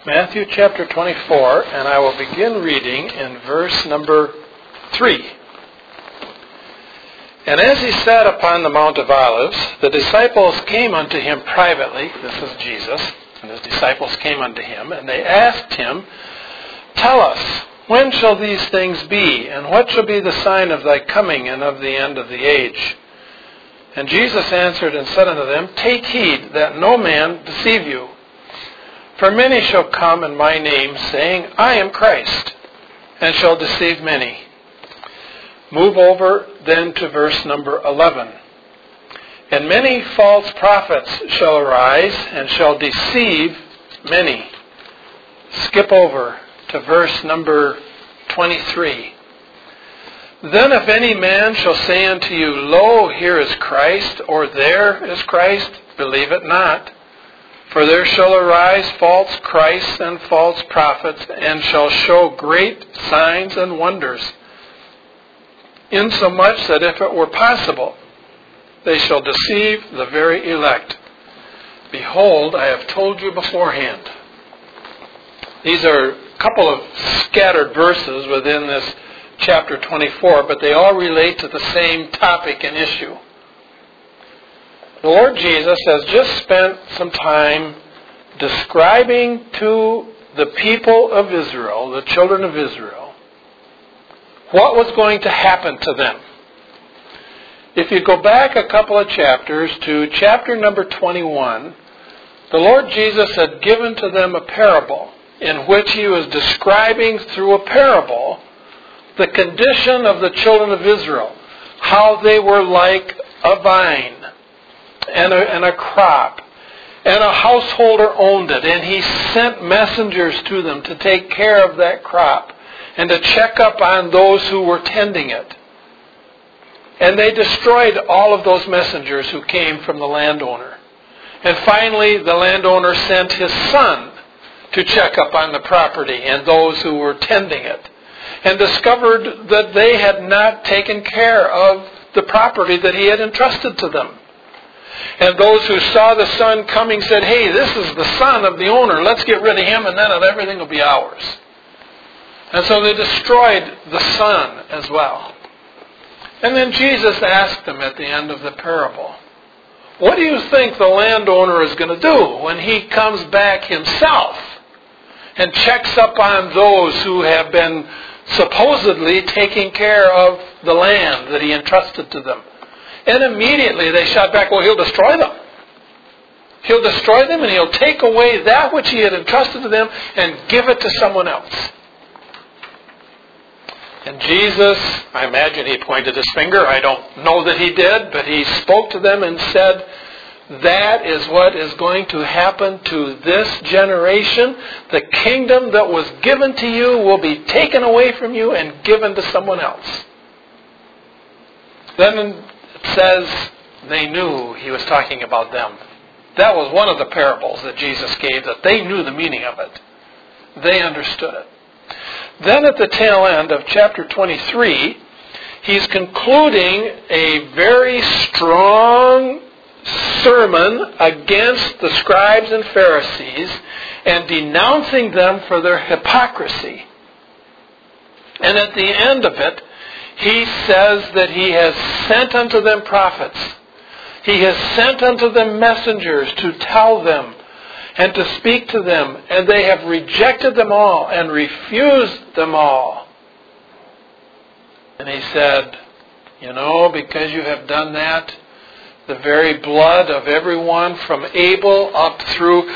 Matthew chapter 24, and I will begin reading in verse number 3. And as he sat upon the Mount of Olives, the disciples came unto him privately. This is Jesus. And his disciples came unto him, and they asked him, Tell us, when shall these things be? And what shall be the sign of thy coming and of the end of the age? And Jesus answered and said unto them, Take heed that no man deceive you. For many shall come in my name, saying, I am Christ, and shall deceive many. Move over then to verse number 11. And many false prophets shall arise, and shall deceive many. Skip over to verse number 23. Then if any man shall say unto you, Lo, here is Christ, or there is Christ, believe it not. For there shall arise false Christs and false prophets, and shall show great signs and wonders, insomuch that if it were possible, they shall deceive the very elect. Behold, I have told you beforehand. These are a couple of scattered verses within this chapter 24, but they all relate to the same topic and issue. The Lord Jesus has just spent some time describing to the people of Israel, the children of Israel, what was going to happen to them. If you go back a couple of chapters to chapter number 21, the Lord Jesus had given to them a parable in which he was describing through a parable the condition of the children of Israel, how they were like a vine and a crop, and a householder owned it, and he sent messengers to them to take care of that crop and to check up on those who were tending it. And they destroyed all of those messengers who came from the landowner. And finally, the landowner sent his son to check up on the property and those who were tending it, and discovered that they had not taken care of the property that he had entrusted to them. And those who saw the son coming said, Hey, this is the son of the owner. Let's get rid of him, and then everything will be ours. And so they destroyed the son as well. And then Jesus asked them at the end of the parable, What do you think the landowner is going to do when he comes back himself and checks up on those who have been supposedly taking care of the land that he entrusted to them? And immediately they shot back, Well, he'll destroy them. He'll destroy them, and he'll take away that which he had entrusted to them and give it to someone else. And Jesus, I imagine he pointed his finger. I don't know that he did, but he spoke to them and said, That is what is going to happen to this generation. The kingdom that was given to you will be taken away from you and given to someone else. Then it says they knew he was talking about them. That was one of the parables that Jesus gave, that they knew the meaning of it. They understood it. Then at the tail end of chapter 23, he's concluding a very strong sermon against the scribes and Pharisees and denouncing them for their hypocrisy. And at the end of it, he says that he has sent unto them prophets. He has sent unto them messengers to tell them and to speak to them, and they have rejected them all and refused them all. And he said, because you have done that, the very blood of everyone from Abel up through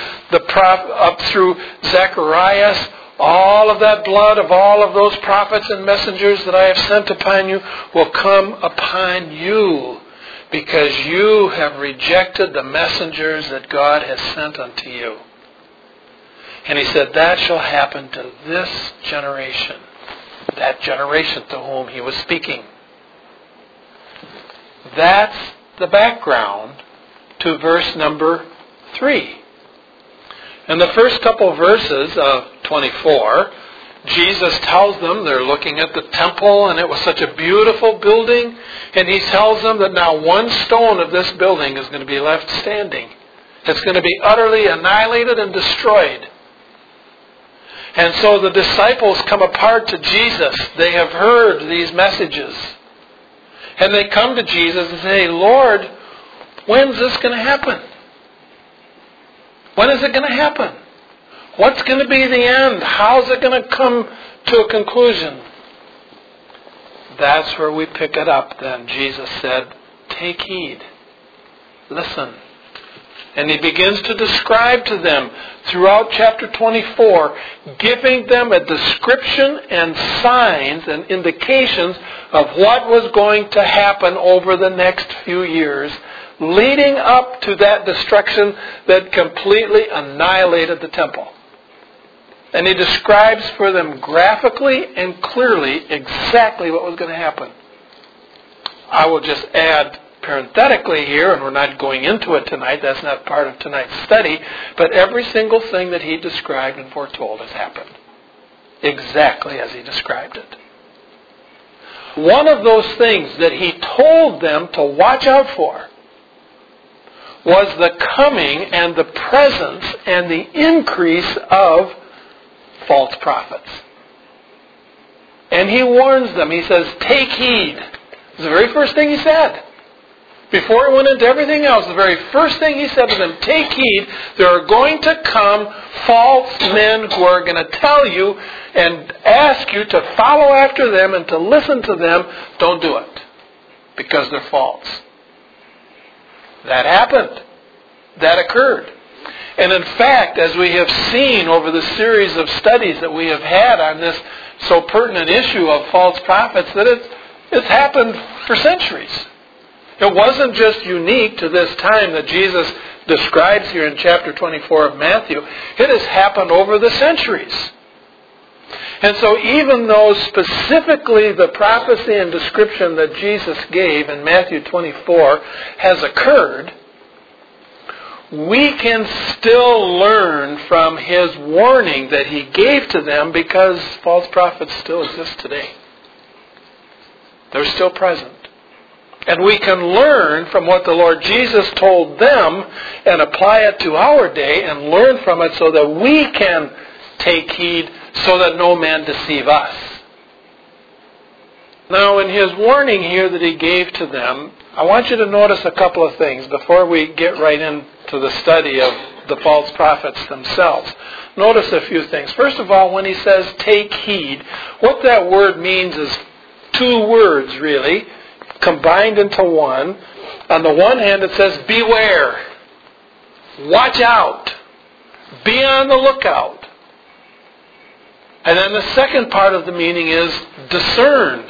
Zacharias, all of that blood of all of those prophets and messengers that I have sent upon you will come upon you, because you have rejected the messengers that God has sent unto you. And he said, that shall happen to this generation, that generation to whom he was speaking. That's the background to verse number 3. In the first couple of verses of 24, Jesus tells them, they're looking at the temple, and it was such a beautiful building, and he tells them that now one stone of this building is going to be left standing. It's going to be utterly annihilated and destroyed. And so the disciples come apart to Jesus. They have heard these messages. And they come to Jesus and say, Lord, when's this going to happen? When is it going to happen? What's going to be the end? How's it going to come to a conclusion? That's where we pick it up then. Jesus said, take heed. Listen. And He begins to describe to them throughout chapter 24, giving them a description and signs and indications of what was going to happen over the next few years, leading up to that destruction that completely annihilated the temple. And He describes for them graphically and clearly exactly what was going to happen. I will just add parenthetically here, and we're not going into it tonight, that's not part of tonight's study, but every single thing that He described and foretold has happened. Exactly as He described it. One of those things that He told them to watch out for was the coming and the presence and the increase of false prophets. And He warns them. He says, take heed. It's the very first thing He said. Before He went into everything else, the very first thing He said to them, take heed. There are going to come false men who are going to tell you and ask you to follow after them and to listen to them. Don't do it, because they're false. That happened. That occurred. And in fact, as we have seen over the series of studies that we have had on this so pertinent issue of false prophets, that it's happened for centuries. It wasn't just unique to this time that Jesus describes here in chapter 24 of Matthew. It has happened over the centuries. And so even though specifically the prophecy and description that Jesus gave in Matthew 24 has occurred, we can still learn from His warning that He gave to them, because false prophets still exist today. They're still present. And we can learn from what the Lord Jesus told them and apply it to our day and learn from it so that we can take heed so that no man deceive us. Now, in His warning here that He gave to them, I want you to notice a couple of things before we get right into the study of the false prophets themselves. Notice a few things. First of all, when He says take heed, what that word means is two words really, combined into one. On the one hand, it says beware, watch out, be on the lookout. And then the second part of the meaning is discern.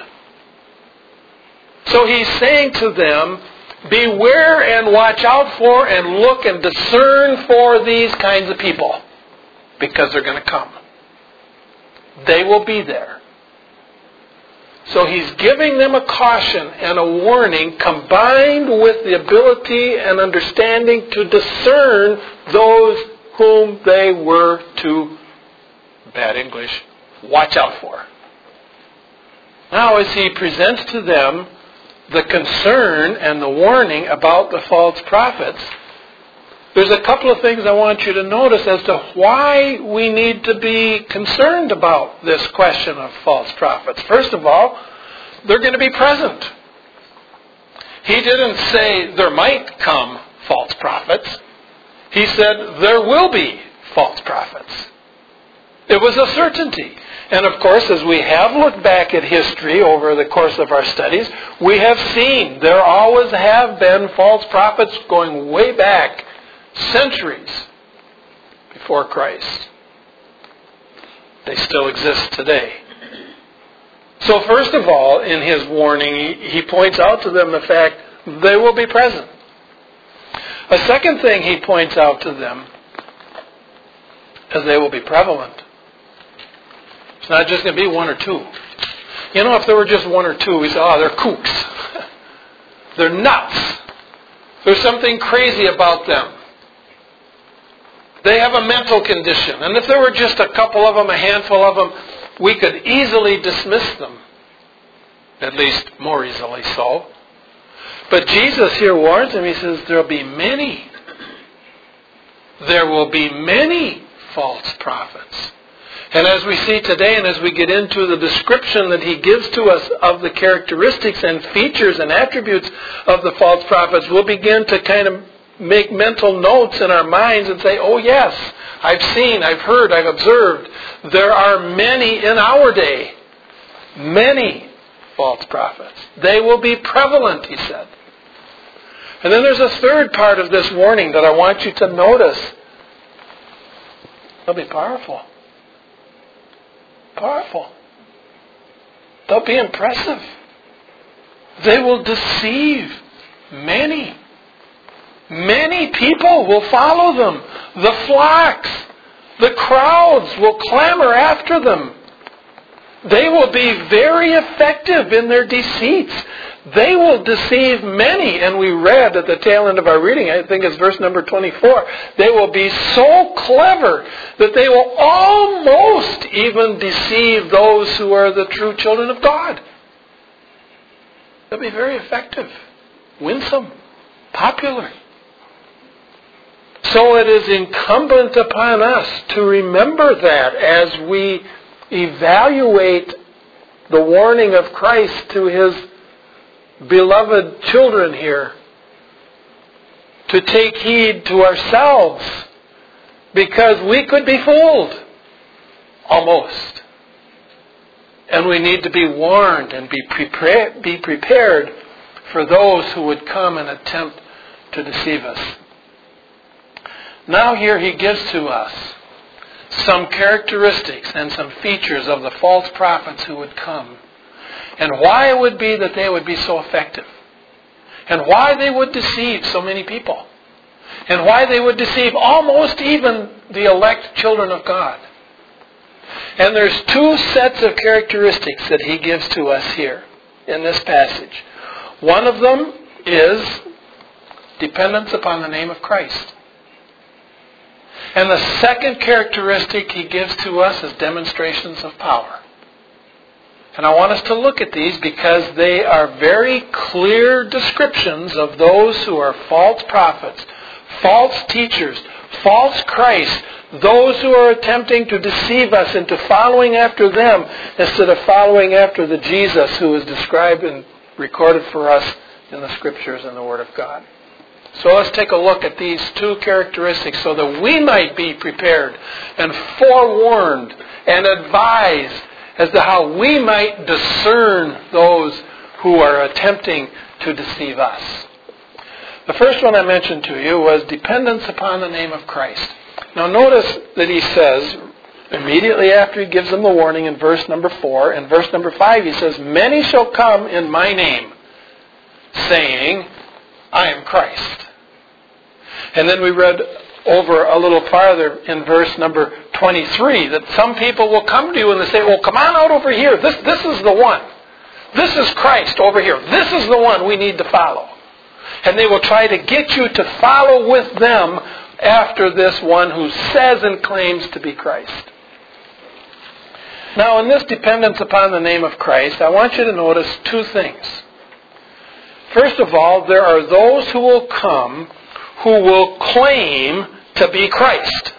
So He's saying to them, beware and watch out for and look and discern for these kinds of people, because they're going to come. They will be there. So He's giving them a caution and a warning combined with the ability and understanding to discern those whom they were to, bad English, watch out for. Now, as He presents to them the concern and the warning about the false prophets, there's a couple of things I want you to notice as to why we need to be concerned about this question of false prophets. First of all, they're going to be present. He didn't say there might come false prophets. He said there will be false prophets. It was a certainty. And of course, as we have looked back at history over the course of our studies, we have seen there always have been false prophets going way back centuries before Christ. They still exist today. So first of all, in His warning, He points out to them the fact they will be present. A second thing He points out to them is they will be prevalent. It's not just going to be one or two. You know, if there were just one or two, we say, oh, they're kooks. They're nuts. There's something crazy about them. They have a mental condition. And if there were just a couple of them, a handful of them, we could easily dismiss them. At least more easily so. But Jesus here warns them. He says, there will be many. There will be many false prophets. And as we see today, and as we get into the description that he gives to us of the characteristics and features and attributes of the false prophets, we'll begin to kind of make mental notes in our minds and say, oh yes, I've seen, I've heard, I've observed. There are many in our day. Many false prophets. They will be prevalent, he said. And then there's a third part of this warning that I want you to notice. They'll be powerful. Powerful. They'll be impressive. They will deceive many. Many people will follow them. The flocks, the crowds will clamor after them. They will be very effective in their deceits. They will deceive many. And we read at the tail end of our reading, I think it's verse number 24, they will be so clever that they will almost even deceive those who are the true children of God. They'll be very effective, winsome, popular. So it is incumbent upon us to remember that as we evaluate the warning of Christ to His beloved children here, to take heed to ourselves, because we could be fooled, almost. And we need to be warned and be prepared for those who would come and attempt to deceive us. Now here he gives to us some characteristics and some features of the false prophets who would come, and why it would be that they would be so effective, and why they would deceive so many people, and why they would deceive almost even the elect children of God. And there's two sets of characteristics that he gives to us here in this passage. One of them is dependence upon the name of Christ. And the second characteristic he gives to us is demonstrations of power. And I want us to look at these because they are very clear descriptions of those who are false prophets, false teachers, false Christ, those who are attempting to deceive us into following after them instead of following after the Jesus who is described and recorded for us in the Scriptures and the Word of God. So let's take a look at these two characteristics so that we might be prepared and forewarned and advised as to how we might discern those who are attempting to deceive us. The first one I mentioned to you was dependence upon the name of Christ. Now notice that he says, immediately after he gives them the warning in verse number 4, in verse number 5 he says, "Many shall come in my name, saying, I am Christ." And then we read over a little farther in verse number 23 that some people will come to you and they say, "Well, come on out over here. This is the one. This is Christ over here. This is the one we need to follow." And they will try to get you to follow with them after this one who says and claims to be Christ. Now, in this dependence upon the name of Christ, I want you to notice two things. First of all, there are those who will come who will claim to be Christ.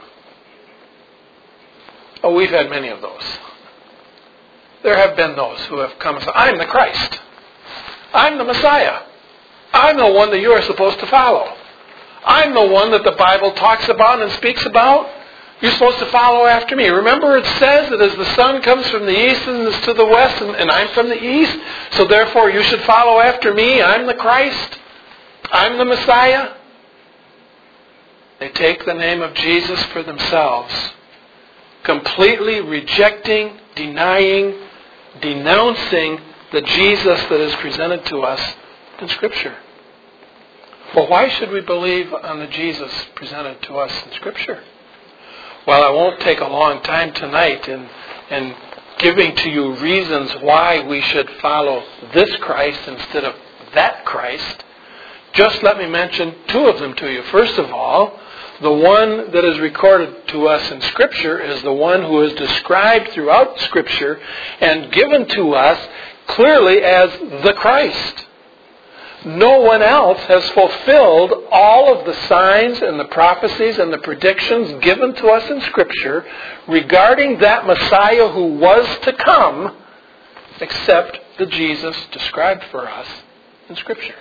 Oh, we've had many of those. There have been those who have come and said, "I'm the Christ. I'm the Messiah. I'm the one that you are supposed to follow. I'm the one that the Bible talks about and speaks about. You're supposed to follow after me." Remember, it says that as the sun comes from the east and is to the west, and I'm from the east, so therefore you should follow after me. I'm the Christ. I'm the Messiah. They take the name of Jesus for themselves, completely rejecting, denying, denouncing the Jesus that is presented to us in Scripture. Well, why should we believe on the Jesus presented to us in Scripture? Well, I won't take a long time tonight in giving to you reasons why we should follow this Christ instead of that Christ. Just let me mention two of them to you. First of all, the one that is recorded to us in Scripture is the one who is described throughout Scripture and given to us clearly as the Christ. No one else has fulfilled all of the signs and the prophecies and the predictions given to us in Scripture regarding that Messiah who was to come, except the Jesus described for us in Scripture.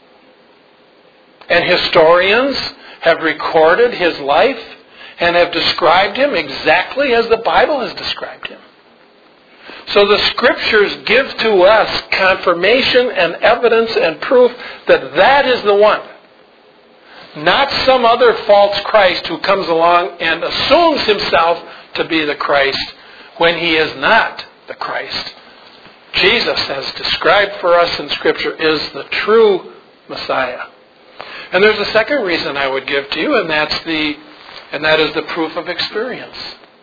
And historians have recorded his life and have described him exactly as the Bible has described him. So the Scriptures give to us confirmation and evidence and proof that that is the one. Not some other false Christ who comes along and assumes himself to be the Christ when he is not the Christ. Jesus, as described for us in Scripture, is the true Messiah. And there's a second reason I would give to you, and that is the proof of experience.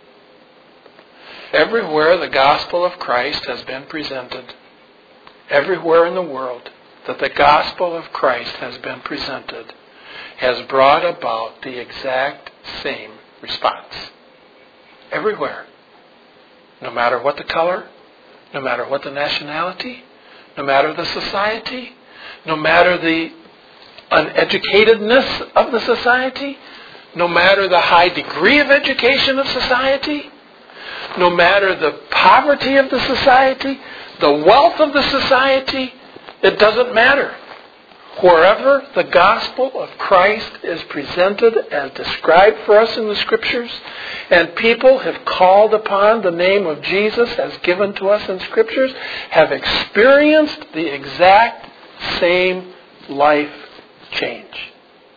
Everywhere the gospel of Christ has been presented, everywhere in the world that the gospel of Christ has been presented, has brought about the exact same response. Everywhere. No matter what the color, no matter what the nationality, no matter the society, no matter the uneducatedness of the society, no matter the high degree of education of society, no matter the poverty of the society, the wealth of the society, it doesn't matter. Wherever the gospel of Christ is presented as described for us in the Scriptures, and people have called upon the name of Jesus as given to us in Scriptures, have experienced the exact same life change.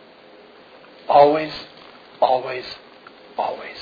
Always, always, always.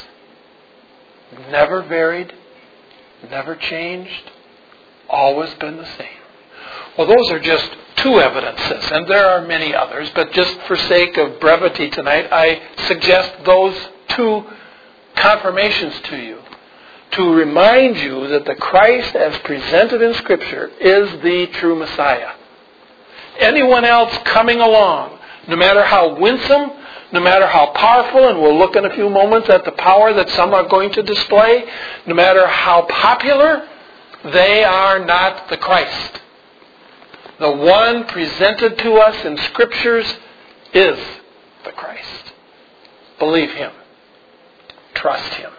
Never varied, never changed, always been the same. Well, those are just two evidences, and there are many others, but just for sake of brevity tonight, I suggest those two confirmations to you to remind you that the Christ as presented in Scripture is the true Messiah. Anyone else coming along, no matter how winsome, no matter how powerful, and we'll look in a few moments at the power that some are going to display, no matter how popular, they are not the Christ. The one presented to us in Scriptures is the Christ. Believe Him. Trust Him.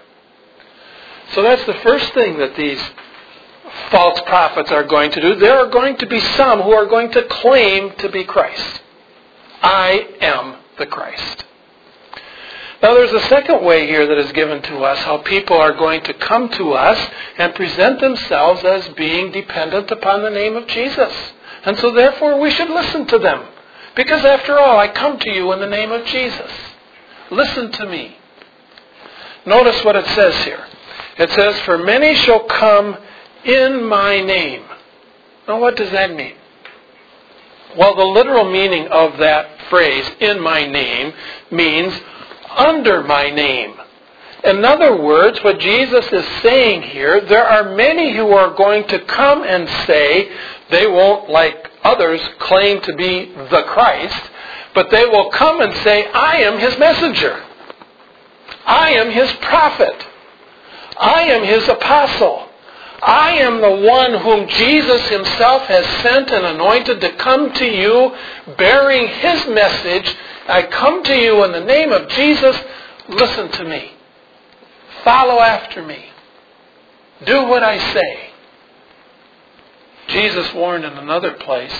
So that's the first thing that these false prophets are going to do. There are going to be some who are going to claim to be Christ. I am the Christ. Now there's a second way here that is given to us, how people are going to come to us and present themselves as being dependent upon the name of Jesus. And so therefore we should listen to them. Because after all, I come to you in the name of Jesus. Listen to me. Notice what it says here. It says, "For many shall come in my name." Now what does that mean? Well, the literal meaning of that phrase, "in my name," means under my name. In other words, what Jesus is saying here, there are many who are going to come and say, they won't, like others, claim to be the Christ, but they will come and say, I am His messenger. I am His prophet. I am His apostle. I am the one whom Jesus Himself has sent and anointed to come to you bearing His message. I come to you in the name of Jesus. Listen to me. Follow after me. Do what I say. Jesus warned in another place,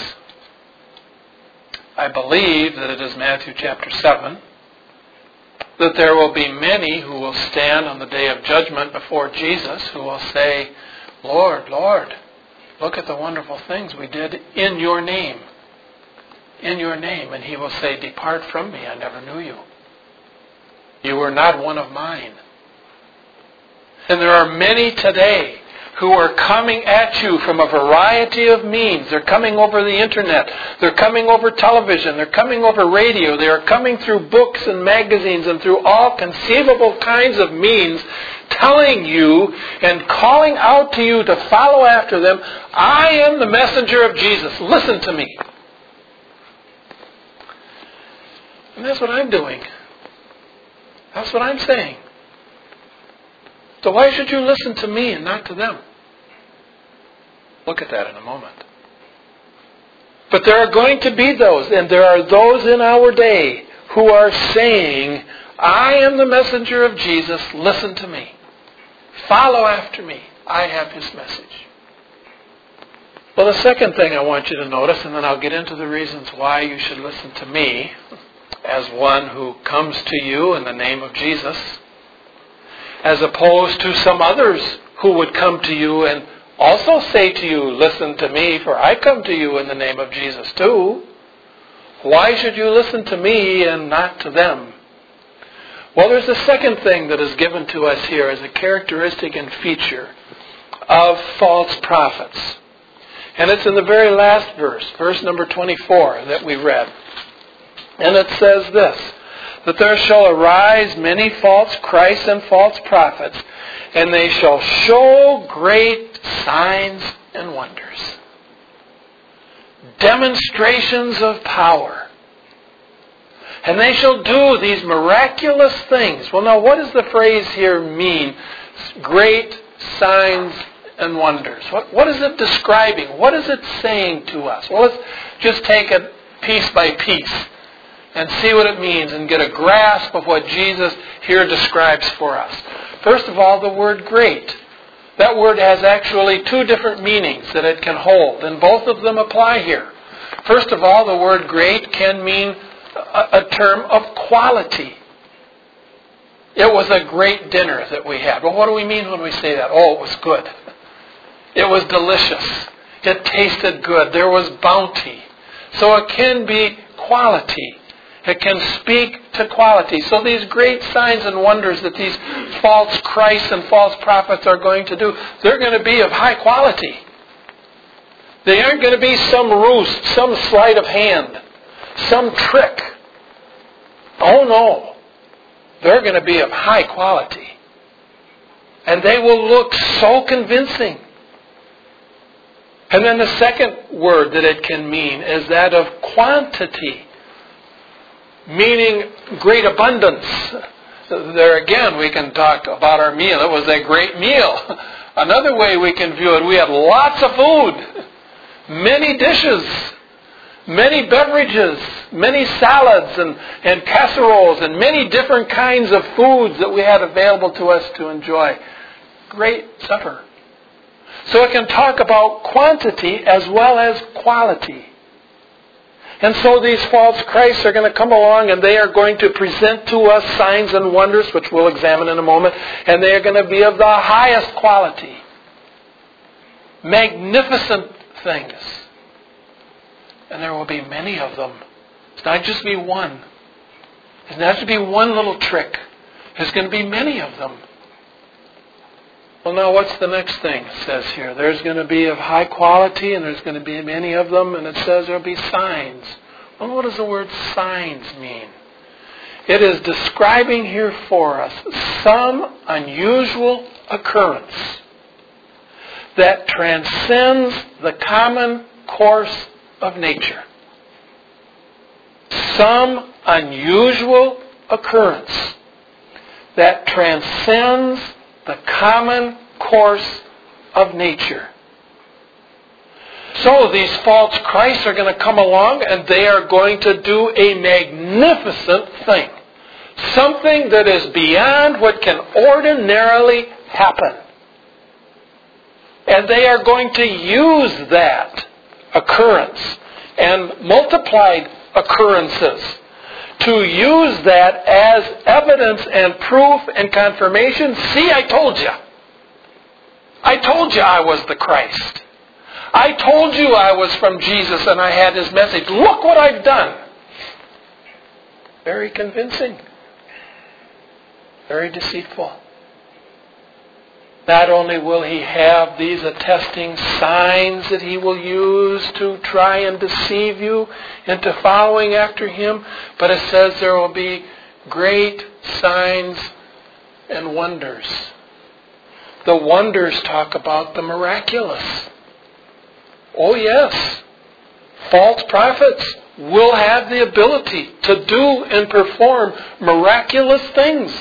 I believe that it is Matthew chapter 7, that there will be many who will stand on the day of judgment before Jesus who will say, Lord, Lord, look at the wonderful things we did in your name. In your name. And He will say, depart from me, I never knew you. You were not one of mine. And there are many today who are coming at you from a variety of means. They're coming over the internet. They're coming over television. They're coming over radio. They are coming through books and magazines and through all conceivable kinds of means, telling you and calling out to you to follow after them. I am the messenger of Jesus. Listen to me. And that's what I'm doing. That's what I'm saying. So why should you listen to me and not to them? Look at that in a moment. But there are going to be those, and there are those in our day who are saying, I am the messenger of Jesus, listen to me. Follow after me. I have His message. Well, the second thing I want you to notice, and then I'll get into the reasons why you should listen to me as one who comes to you in the name of Jesus, as opposed to some others who would come to you and also say to you, listen to me, for I come to you in the name of Jesus too. Why should you listen to me and not to them? Well, there's a second thing that is given to us here as a characteristic and feature of false prophets. And it's in the very last verse, verse number 24 that we read. And it says this, that there shall arise many false Christs and false prophets, and they shall show great signs and wonders. Demonstrations of power. And they shall do these miraculous things. Well, now, what does the phrase here mean? Great signs and wonders. What is it describing? What is it saying to us? Well, let's just take it piece by piece and see what it means and get a grasp of what Jesus here describes for us. First of all, the word great. That word has actually two different meanings that it can hold, and both of them apply here. First of all, the word great can mean a term of quality. It was a great dinner that we had. Well, what do we mean when we say that? Oh, it was good. It was delicious. It tasted good. There was bounty. So it can be quality. It can speak to quality. So these great signs and wonders that these false Christs and false prophets are going to do, they're going to be of high quality. They aren't going to be some ruse, some sleight of hand, some trick. Oh no. They're going to be of high quality. And they will look so convincing. And then the second word that it can mean is that of quantity, meaning great abundance. There again, we can talk about our meal. It was a great meal. Another way we can view it, we had lots of food, many dishes, many beverages, many salads and casseroles, and many different kinds of foods that we had available to us to enjoy. Great supper. So it can talk about quantity as well as quality. And so these false Christs are going to come along and they are going to present to us signs and wonders, which we'll examine in a moment, and they are going to be of the highest quality. Magnificent things. And there will be many of them. It's not just be one. It's not just be one little trick. There's going to be many of them. Well, now what's the next thing it says here? There's going to be of high quality and there's going to be many of them, and it says there will be signs. Well, what does the word signs mean? It is describing here for us some unusual occurrence that transcends the common course of nature. Some unusual occurrence that transcends the common course of nature. So these false Christs are going to come along and they are going to do a magnificent thing. Something that is beyond what can ordinarily happen. And they are going to use that occurrence and multiplied occurrences to use that as evidence and proof and confirmation. See, I told you. I told you I was the Christ. I told you I was from Jesus and I had His message. Look what I've done. Very convincing. Very deceitful. Not only will he have these attesting signs that he will use to try and deceive you into following after him, but it says there will be great signs and wonders. The wonders talk about the miraculous. Oh yes, false prophets will have the ability to do and perform miraculous things.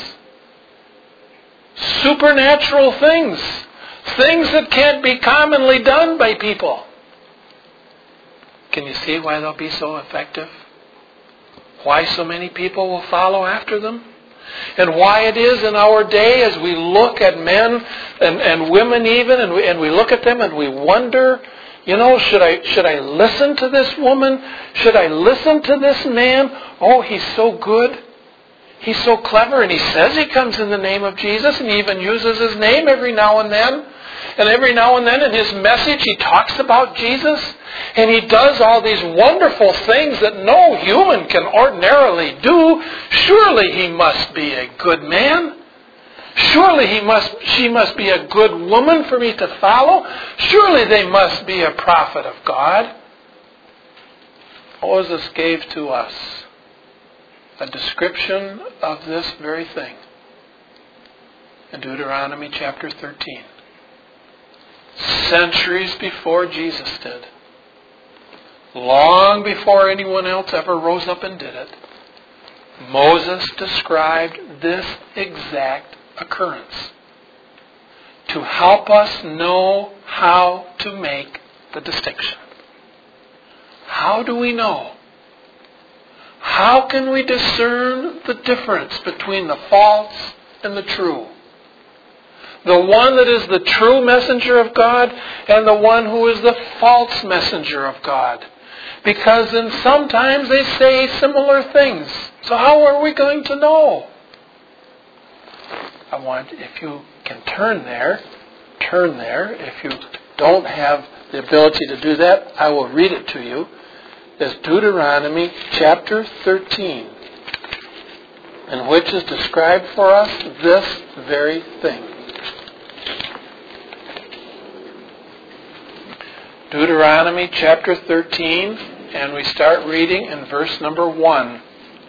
Supernatural things. Things that can't be commonly done by people. Can you see why they'll be so effective? Why so many people will follow after them? And why it is in our day as we look at men and women even, and we look at them and we wonder, should I listen to this woman? Should I listen to this man? Oh, he's so good. He's so clever, and he says he comes in the name of Jesus, and he even uses his name every now and then. And every now and then in his message he talks about Jesus, and he does all these wonderful things that no human can ordinarily do. Surely he must be a good man. Surely she must be a good woman for me to follow. Surely they must be a prophet of God. Moses gave to us a description of this very thing in Deuteronomy chapter 13. Centuries before Jesus did. Long before anyone else ever rose up and did it. Moses described this exact occurrence to help us know how to make the distinction. How do we know? How can we discern the difference between the false and the true? The one that is the true messenger of God and the one who is the false messenger of God. Because then sometimes they say similar things. So how are we going to know? If you can turn there. If you don't have the ability to do that, I will read it to you. It's Deuteronomy chapter 13, in which is described for us this very thing. Deuteronomy chapter 13, and we start reading in verse number 1.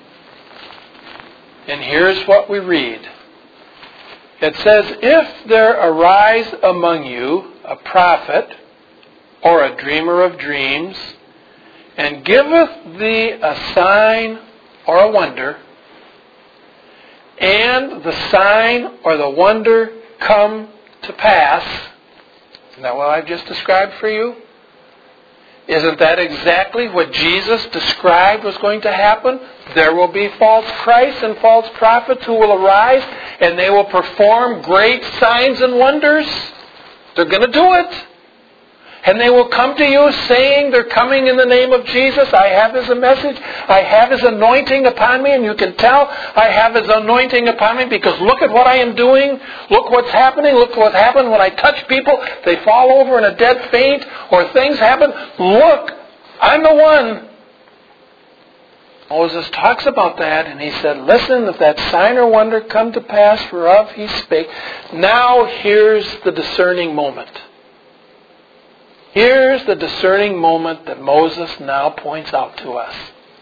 And here's what we read. It says, "If there arise among you a prophet or a dreamer of dreams, and giveth thee a sign or a wonder, and the sign or the wonder come to pass," isn't that what I've just described for you? Isn't that exactly what Jesus described was going to happen? There will be false Christs and false prophets who will arise, and they will perform great signs and wonders. They're going to do it. And they will come to you saying they're coming in the name of Jesus. I have His message. I have His anointing upon me. And you can tell I have His anointing upon me because look at what I am doing. Look what's happening. Look what happened when I touch people. They fall over in a dead faint or things happen. Look, I'm the one. Moses talks about that and he said, listen, if that sign or wonder come to pass whereof he spake. Now here's the discerning moment. Here's the discerning moment that Moses now points out to us.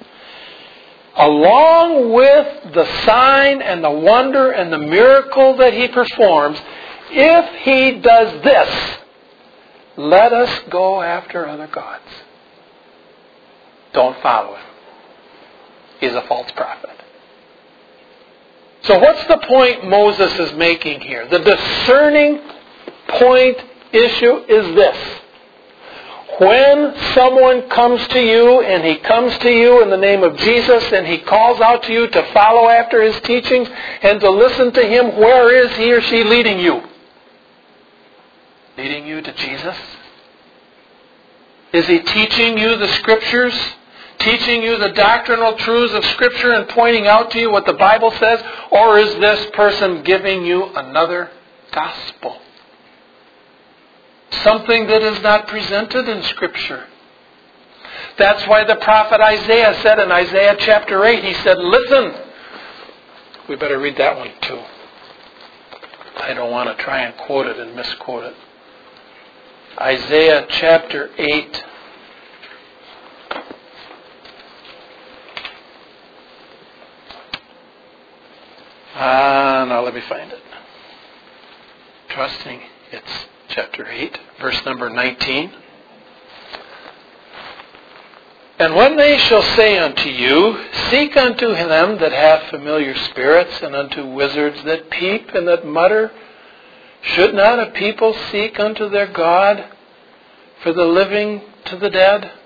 Along with the sign and the wonder and the miracle that he performs, if he does this, let us go after other gods. Don't follow him. He's a false prophet. So what's the point Moses is making here? The discerning point issue is this. When someone comes to you and he comes to you in the name of Jesus and he calls out to you to follow after his teachings and to listen to him, where is he or she leading you? Leading you to Jesus? Is he teaching you the Scriptures? Teaching you the doctrinal truths of Scripture and pointing out to you what the Bible says? Or is this person giving you another gospel? Something that is not presented in Scripture. That's why the prophet Isaiah said in Isaiah chapter 8, he said, listen. We better read that one too. I don't want to try and quote it and misquote it. Isaiah chapter 8. Now let me find it. Trusting it's chapter 8, verse number 19. And when they shall say unto you, seek unto them that have familiar spirits, and unto wizards that peep and that mutter, should not a people seek unto their God for the living to the dead?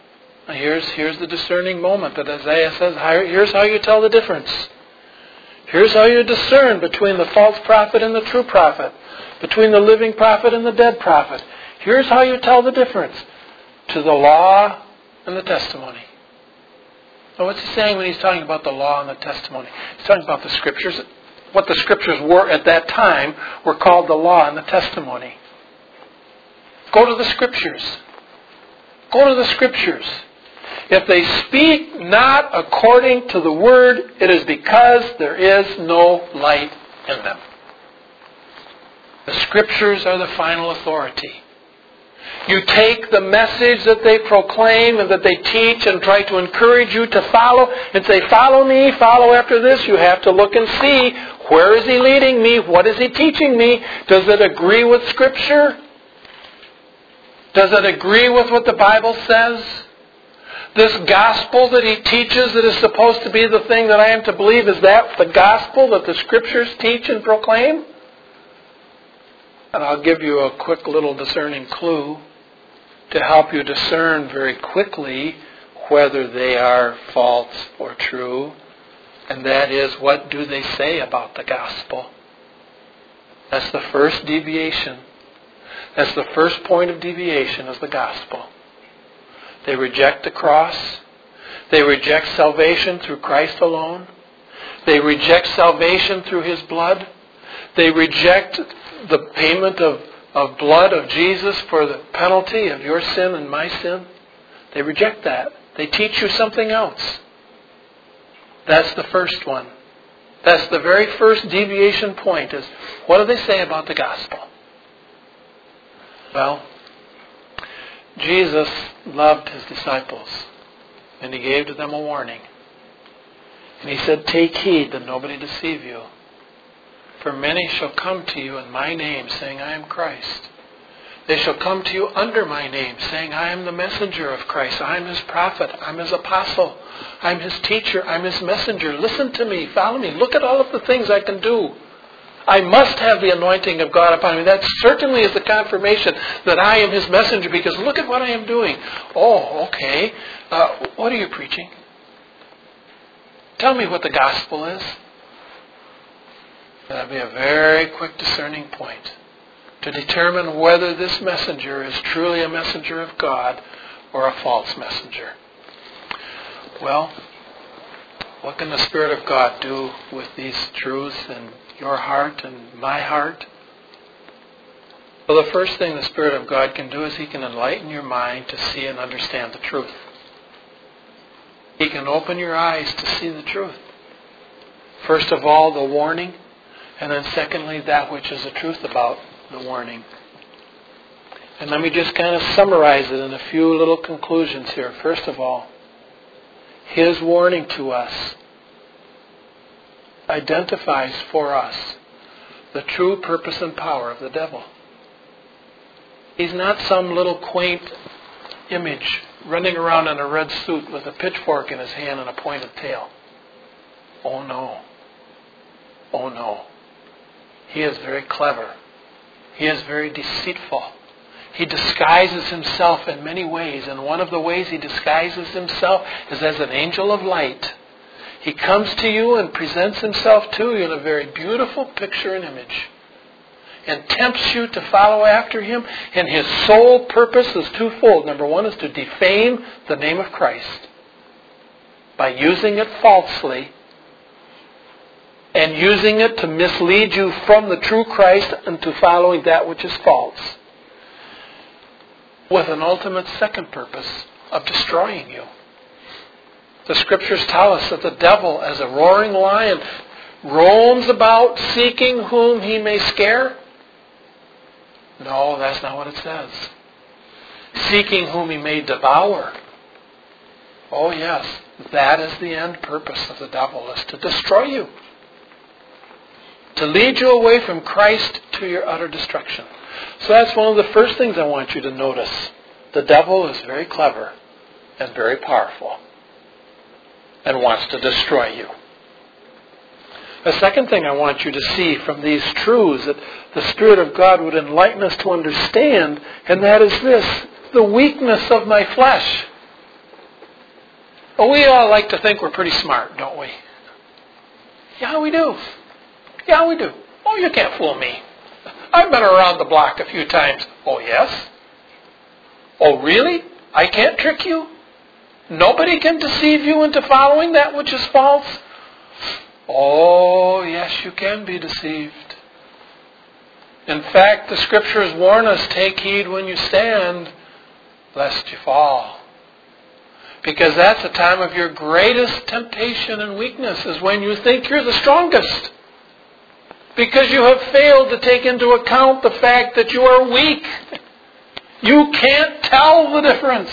Here's the discerning moment that Isaiah says, here's how you tell the difference. Here's how you discern between the false prophet and the true prophet, between the living prophet and the dead prophet. Here's how you tell the difference. To the law and the testimony. Now what's he saying when he's talking about the law and the testimony? He's talking about the Scriptures. What the Scriptures were at that time were called the law and the testimony. Go to the Scriptures. Go to the Scriptures. If they speak not according to the Word, it is because there is no light in them. The Scriptures are the final authority. You take the message that they proclaim and that they teach and try to encourage you to follow and say, follow me, follow after this. You have to look and see, where is he leading me? What is he teaching me? Does it agree with Scripture? Does it agree with what the Bible says? This gospel that he teaches that is supposed to be the thing that I am to believe, is that the gospel that the Scriptures teach and proclaim? And I'll give you a quick little discerning clue to help you discern very quickly whether they are false or true. And that is, what do they say about the gospel? That's the first deviation. That's the first point of deviation, is the gospel. They reject the cross. They reject salvation through Christ alone. They reject salvation through His blood. They reject the payment of blood of Jesus for the penalty of your sin and my sin. They reject that. They teach you something else. That's the first one. That's the very first deviation point, is what do they say about the gospel? Well, Jesus loved His disciples, and He gave to them a warning. And He said, take heed that nobody deceive you. For many shall come to you in my name, saying, I am Christ. They shall come to you under my name, saying, I am the messenger of Christ. I am His prophet. I'm His apostle. I'm His teacher. I'm His messenger. Listen to me. Follow me. Look at all of the things I can do. I must have the anointing of God upon me. That certainly is the confirmation that I am His messenger, because look at what I am doing. Oh, okay. What are you preaching? Tell me what the gospel is. That'll be a very quick discerning point to determine whether this messenger is truly a messenger of God or a false messenger. Well, what can the Spirit of God do with these truths in your heart and my heart? Well, the first thing the Spirit of God can do is He can enlighten your mind to see and understand the truth. He can open your eyes to see the truth. First of all, the warning, and then secondly, that which is the truth about the warning. And let me just kind of summarize it in a few little conclusions here. First of all, His warning to us identifies for us the true purpose and power of the devil. He's not some little quaint image running around in a red suit with a pitchfork in his hand and a pointed tail. Oh no. Oh no. He is very clever. He is very deceitful. He disguises himself in many ways, and one of the ways he disguises himself is as an angel of light. He comes to you and presents himself to you in a very beautiful picture and image, and tempts you to follow after him. And his sole purpose is twofold. Number one is to defame the name of Christ by using it falsely and using it to mislead you from the true Christ into following that which is false, with an ultimate second purpose of destroying you. The Scriptures tell us that the devil, as a roaring lion, roams about seeking whom he may scare. No, that's not what it says. Seeking whom he may devour. Oh yes, that is the end purpose of the devil, is to destroy you. To lead you away from Christ to your utter destruction. So that's one of the first things I want you to notice. The devil is very clever and very powerful and wants to destroy you. The second thing I want you to see from these truths that the Spirit of God would enlighten us to understand, and that is this: the weakness of my flesh. Well, we all like to think we're pretty smart, don't we? Yeah, we do. Yeah, we do. Oh, you can't fool me. I've been around the block a few times. Oh, yes? Oh, really? I can't trick you? Nobody can deceive you into following that which is false? Oh, yes, you can be deceived. In fact, the Scriptures warn us, take heed when you stand, lest you fall. Because that's the time of your greatest temptation and weakness, is when you think you're the strongest. Because you have failed to take into account the fact that you are weak. You can't tell the difference.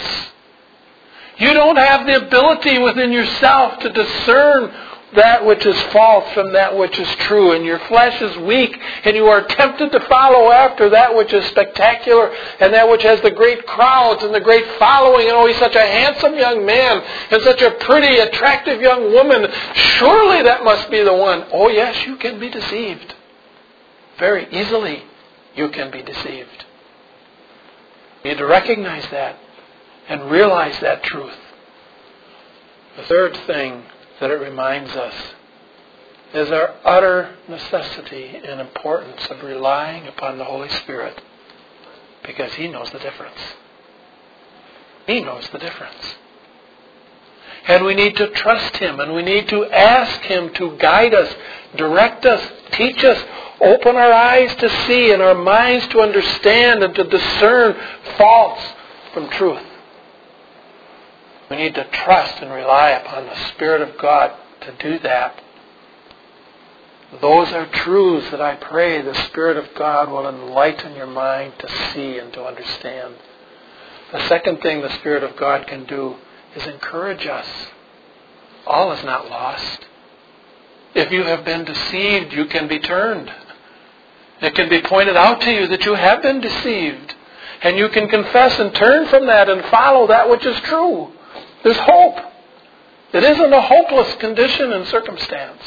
You don't have the ability within yourself to discern that which is false from that which is true. And your flesh is weak, and you are tempted to follow after that which is spectacular and that which has the great crowds and the great following. And oh, he's such a handsome young man and such a pretty, attractive young woman. Surely that must be the one. Oh yes, you can be deceived. Very easily you can be deceived. You need to recognize that and realize that truth. The third thing that it reminds us is our utter necessity and importance of relying upon the Holy Spirit, because He knows the difference. He knows the difference. And we need to trust Him, and we need to ask Him to guide us, direct us, teach us, open our eyes to see and our minds to understand and to discern false from truth. We need to trust and rely upon the Spirit of God to do that. Those are truths that I pray the Spirit of God will enlighten your mind to see and to understand. The second thing the Spirit of God can do is encourage us. All is not lost. If you have been deceived, you can be turned. It can be pointed out to you that you have been deceived. And you can confess and turn from that and follow that which is true. There's hope. It isn't a hopeless condition and circumstance.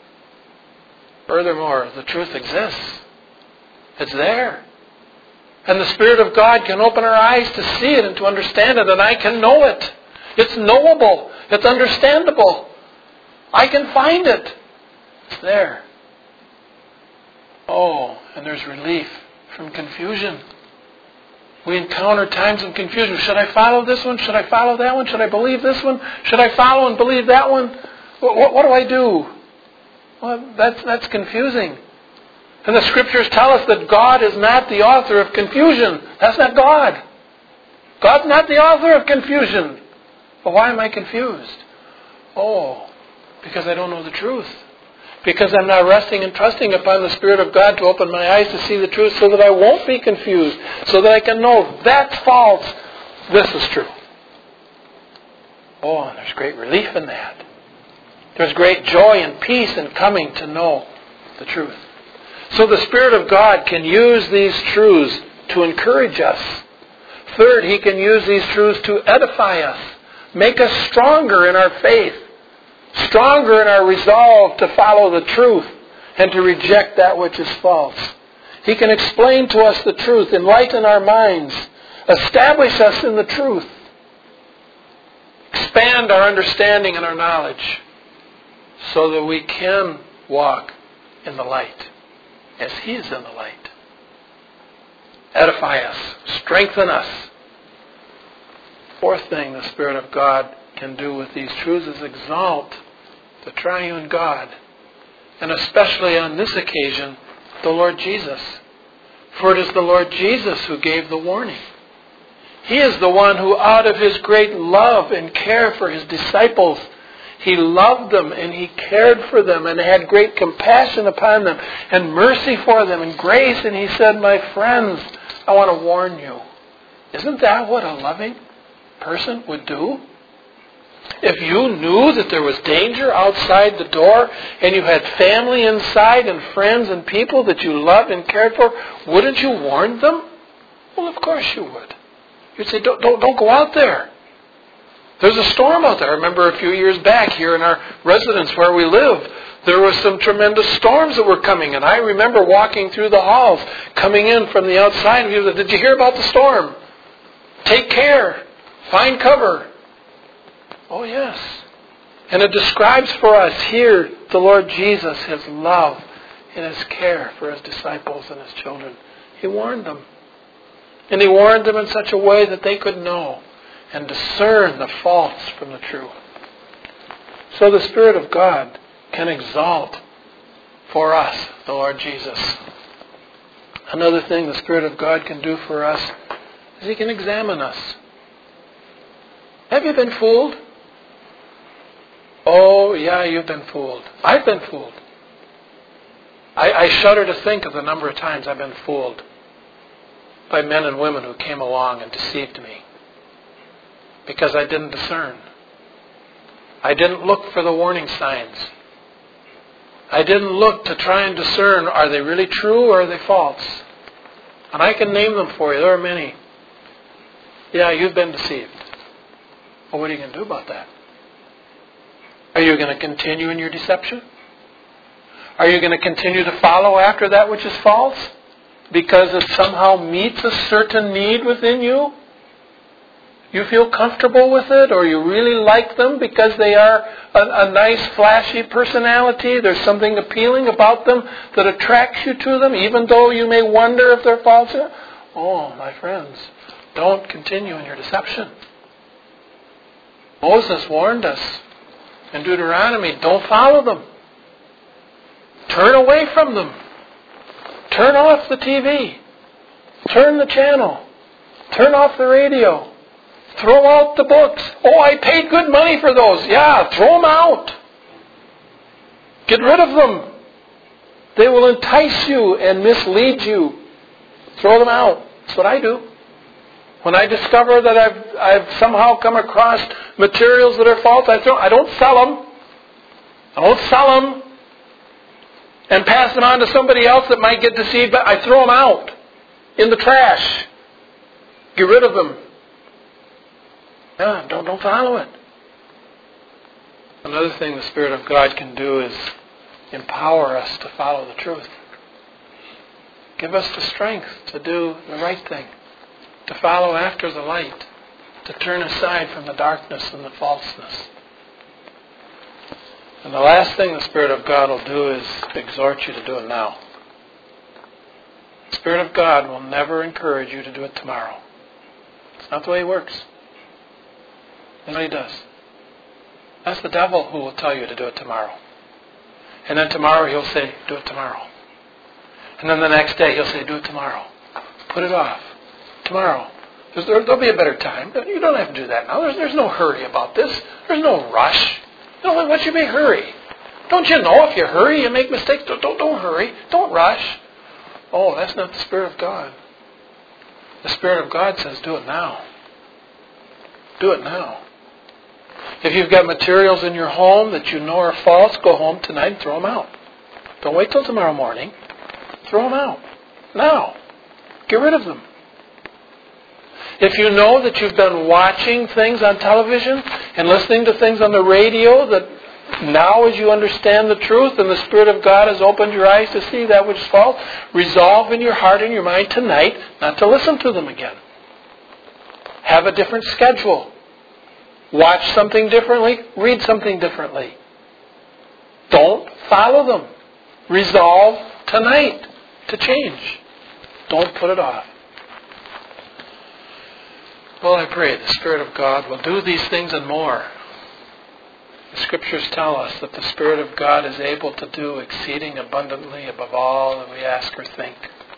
Furthermore, the truth exists. It's there. And the Spirit of God can open our eyes to see it and to understand it, and I can know it. It's knowable. It's understandable. I can find it. It's there. Oh, and there's relief from confusion. We encounter times of confusion. Should I follow this one? Should I follow that one? Should I believe this one? Should I follow and believe that one? What do I do? Well, that's confusing. And the Scriptures tell us that God is not the author of confusion. That's not God. God's not the author of confusion. Well, why am I confused? Oh, because I don't know the truth. Because I'm not resting and trusting upon the Spirit of God to open my eyes to see the truth so that I won't be confused. So that I can know that's false, this is true. Oh, and there's great relief in that. There's great joy and peace in coming to know the truth. So the Spirit of God can use these truths to encourage us. Third, He can use these truths to edify us, make us stronger in our faith, stronger in our resolve to follow the truth and to reject that which is false. He can explain to us the truth, enlighten our minds, establish us in the truth, expand our understanding and our knowledge so that we can walk in the light as He is in the light. Edify us, strengthen us. Fourth thing the Spirit of God can do with these truths is exalt the triune God, and especially on this occasion, the Lord Jesus. For it is the Lord Jesus who gave the warning. He is the one who, out of His great love and care for His disciples, He loved them and He cared for them and had great compassion upon them and mercy for them and grace. And He said, my friends, I want to warn you. Isn't that what a loving person would do? If you knew that there was danger outside the door and you had family inside and friends and people that you loved and cared for, wouldn't you warn them? Well, of course you would. You'd say, don't go out there. There's a storm out there. I remember a few years back here in our residence where we live, there were some tremendous storms that were coming. And I remember walking through the halls, coming in from the outside. And people said, did you hear about the storm? Take care. Find cover. Oh yes. And it describes for us here the Lord Jesus, His love and His care for His disciples and His children. He warned them. And He warned them in such a way that they could know and discern the false from the true. So the Spirit of God can exalt for us the Lord Jesus. Another thing the Spirit of God can do for us is He can examine us. Have you been fooled? Oh, yeah, you've been fooled. I've been fooled. I shudder to think of the number of times I've been fooled by men and women who came along and deceived me because I didn't discern. I didn't look for the warning signs. I didn't look to try and discern, are they really true or are they false? And I can name them for you. There are many. Yeah, you've been deceived. Well, what are you going to do about that? Are you going to continue in your deception? Are you going to continue to follow after that which is false? Because it somehow meets a certain need within you? You feel comfortable with it, or you really like them because they are a nice, flashy personality. There's something appealing about them that attracts you to them, even though you may wonder if they're false. Oh, my friends, don't continue in your deception. Moses warned us in Deuteronomy, don't follow them. Turn away from them. Turn off the TV. Turn the channel. Turn off the radio. Throw out the books. Oh, I paid good money for those. Yeah, throw them out. Get rid of them. They will entice you and mislead you. Throw them out. That's what I do. When I discover that I've somehow come across materials that are false, I don't sell them. I don't sell them and pass them on to somebody else that might get deceived. But I throw them out in the trash. Get rid of them. Yeah, don't follow it. Another thing the Spirit of God can do is empower us to follow the truth. Give us the strength to do the right thing, to follow after the light, to turn aside from the darkness and the falseness. And the last thing the Spirit of God will do is exhort you to do it now. The Spirit of God will never encourage you to do it tomorrow. It's not the way He works. That's what He does. That's the devil who will tell you to do it tomorrow. And then tomorrow he'll say, do it tomorrow. And then the next day he'll say, do it tomorrow. Put it off. Tomorrow. There'll be a better time. You don't have to do that now. There's no hurry about this. There's no rush. No, what's your big hurry? Don't you know if you hurry, you make mistakes? Don't hurry. Don't rush. Oh, that's not the Spirit of God. The Spirit of God says, do it now. Do it now. If you've got materials in your home that you know are false, go home tonight and throw them out. Don't wait till tomorrow morning. Throw them out. Now. Get rid of them. If you know that you've been watching things on television and listening to things on the radio that now as you understand the truth and the Spirit of God has opened your eyes to see that which is false, resolve in your heart and your mind tonight not to listen to them again. Have a different schedule. Watch something differently. Read something differently. Don't follow them. Resolve tonight to change. Don't put it off. Well, I pray the Spirit of God will do these things and more. The Scriptures tell us that the Spirit of God is able to do exceeding abundantly above all that we ask or think.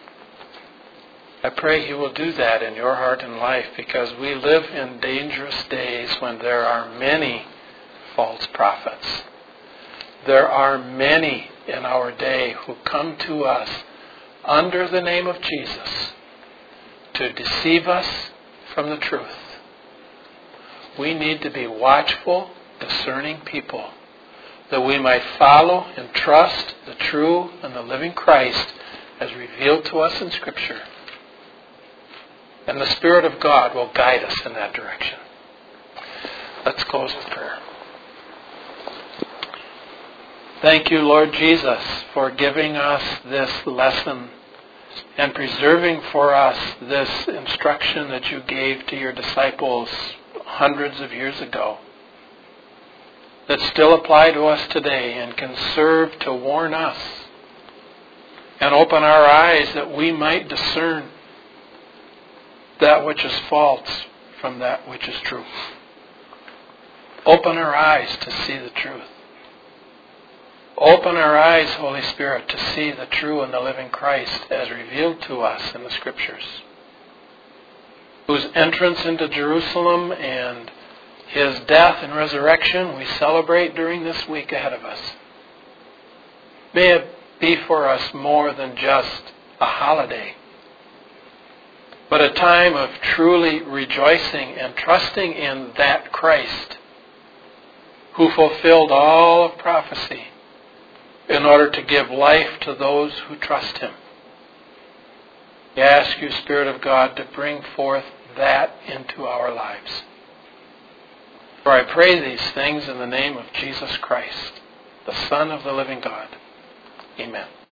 I pray He will do that in your heart and life, because we live in dangerous days when there are many false prophets. There are many in our day who come to us under the name of Jesus to deceive us from the truth. We need to be watchful, discerning people, that we might follow and trust the true and the living Christ as revealed to us in Scripture. And the Spirit of God will guide us in that direction. Let's close with prayer. Thank you, Lord Jesus, for giving us this lesson and preserving for us this instruction that you gave to your disciples hundreds of years ago. that still apply to us today and can serve to warn us and open our eyes that we might discern that which is false from that which is true. Open our eyes to see the truth. Open our eyes, Holy Spirit, to see the true and the living Christ as revealed to us in the Scriptures, whose entrance into Jerusalem and His death and resurrection we celebrate during this week ahead of us. May it be for us more than just a holiday, but a time of truly rejoicing and trusting in that Christ who fulfilled all of prophecy in order to give life to those who trust Him. We ask you, Spirit of God, to bring forth that into our lives. For I pray these things in the name of Jesus Christ, the Son of the living God. Amen.